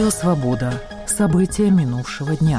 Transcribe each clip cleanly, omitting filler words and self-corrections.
Радио «Свобода». События минувшего дня.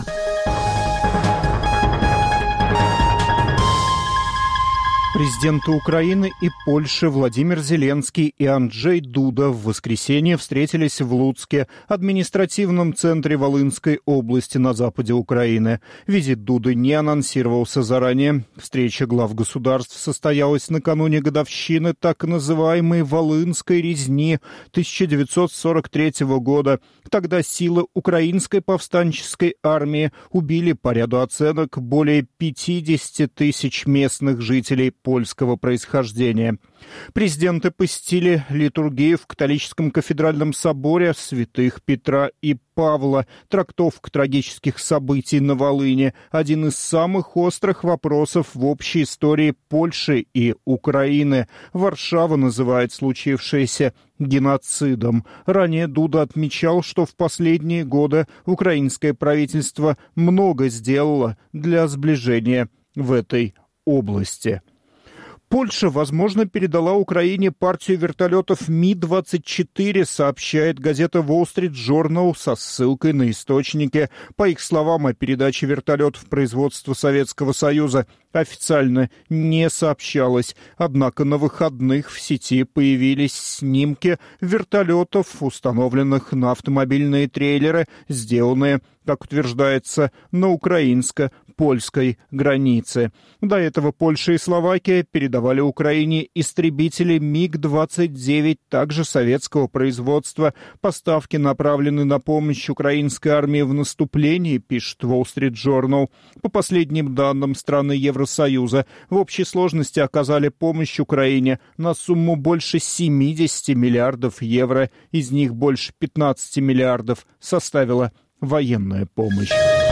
Президенты Украины и Польши Владимир Зеленский и Анджей Дуда в воскресенье встретились в Луцке, административном центре Волынской области на западе Украины. Визит Дуды не анонсировался заранее. Встреча глав государств состоялась накануне годовщины так называемой Волынской резни 1943 года. Тогда силы украинской повстанческой армии убили по ряду оценок более 50 тысяч местных жителей польского происхождения. Президенты посетили литургию в католическом кафедральном соборе святых Петра и Павла. Трактовка трагических событий на Волыни – один из самых острых вопросов в общей истории Польши и Украины. Варшава называет случившееся геноцидом. Ранее Дуда отмечал, что в последние годы украинское правительство много сделало для сближения в этой области. Польша, возможно, передала Украине партию вертолетов Ми-24, сообщает газета Wall Street Journal со ссылкой на источники. По их словам, о передаче вертолетов производства Советского Союза официально не сообщалось. Однако на выходных в сети появились снимки вертолетов, установленных на автомобильные трейлеры, сделанные, как утверждается, на украинско-польской границе. До этого Польша и Словакия передавали Украине истребители МиГ-29, также советского производства. Поставки направлены на помощь украинской армии в наступлении, пишет Wall Street Journal. По последним данным, страны Евросоюза в общей сложности оказали помощь Украине на сумму больше 70 миллиардов евро. Из них больше 15 миллиардов составила военная помощь.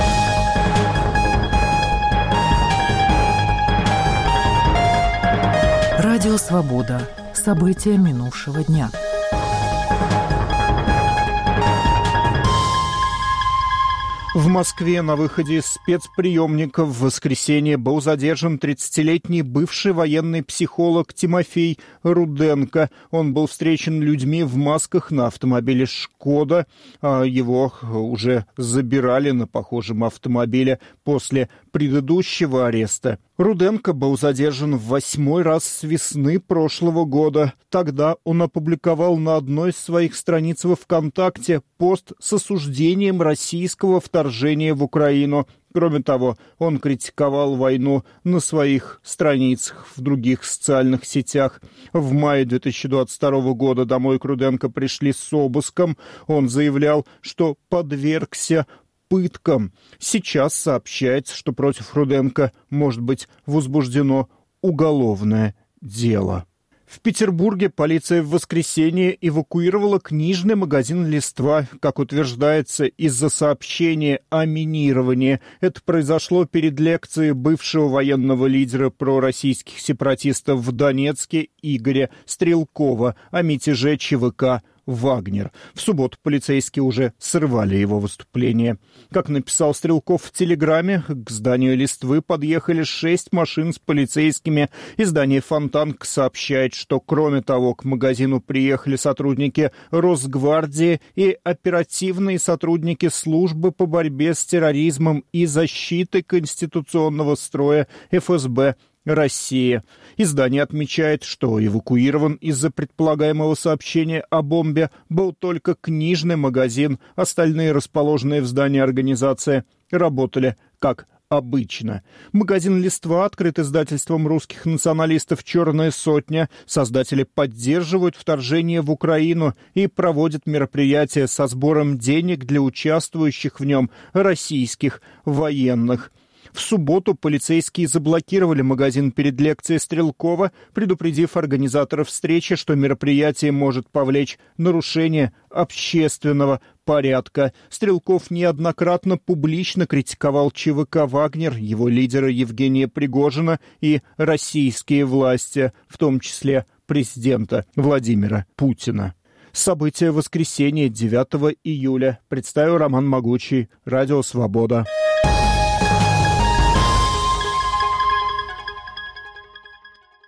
Радио «Свобода». События минувшего дня. В Москве на выходе из спецприемника в воскресенье был задержан 30-летний бывший военный психолог Тимофей Руденко. Он был встречен людьми в масках на автомобиле «Шкода». Его уже забирали на похожем автомобиле после предыдущего ареста. Руденко был задержан в 8-й раз с весны прошлого года. Тогда он опубликовал на одной из своих страниц во ВКонтакте пост с осуждением российского вторжения в Украину. Кроме того, он критиковал войну на своих страницах в других социальных сетях. В мае 2022 года домой к Руденко пришли с обыском. Он заявлял, что подвергся пыткам. Сейчас сообщается, что против Руденко может быть возбуждено уголовное дело. В Петербурге полиция в воскресенье эвакуировала книжный магазин «Листва», как утверждается, из-за сообщения о минировании. Это произошло перед лекцией бывшего военного лидера пророссийских сепаратистов в Донецке Игоря Стрелкова о мятеже ЧВК «Вагнер». В субботу полицейские уже срывали его выступление. Как написал Стрелков в Телеграме, к зданию «Листвы» подъехали 6 машин с полицейскими. Издание «Фонтанка» сообщает, что, кроме того, к магазину приехали сотрудники Росгвардии и оперативные сотрудники службы по борьбе с терроризмом и защиты конституционного строя ФСБ России. Издание отмечает, что эвакуирован из-за предполагаемого сообщения о бомбе был только книжный магазин. Остальные, расположенные в здании организации, работали как обычно. Магазин «Листва» открыт издательством русских националистов «Черная сотня». Создатели поддерживают вторжение в Украину и проводят мероприятия со сбором денег для участвующих в нем российских военных. В субботу полицейские заблокировали магазин перед лекцией Стрелкова, предупредив организаторов встречи, что мероприятие может повлечь нарушение общественного порядка. Стрелков неоднократно публично критиковал ЧВК «Вагнер», его лидера Евгения Пригожина и российские власти, в том числе президента Владимира Путина. События воскресенья 9 июля. Представил Роман Могучий. Радио «Свобода».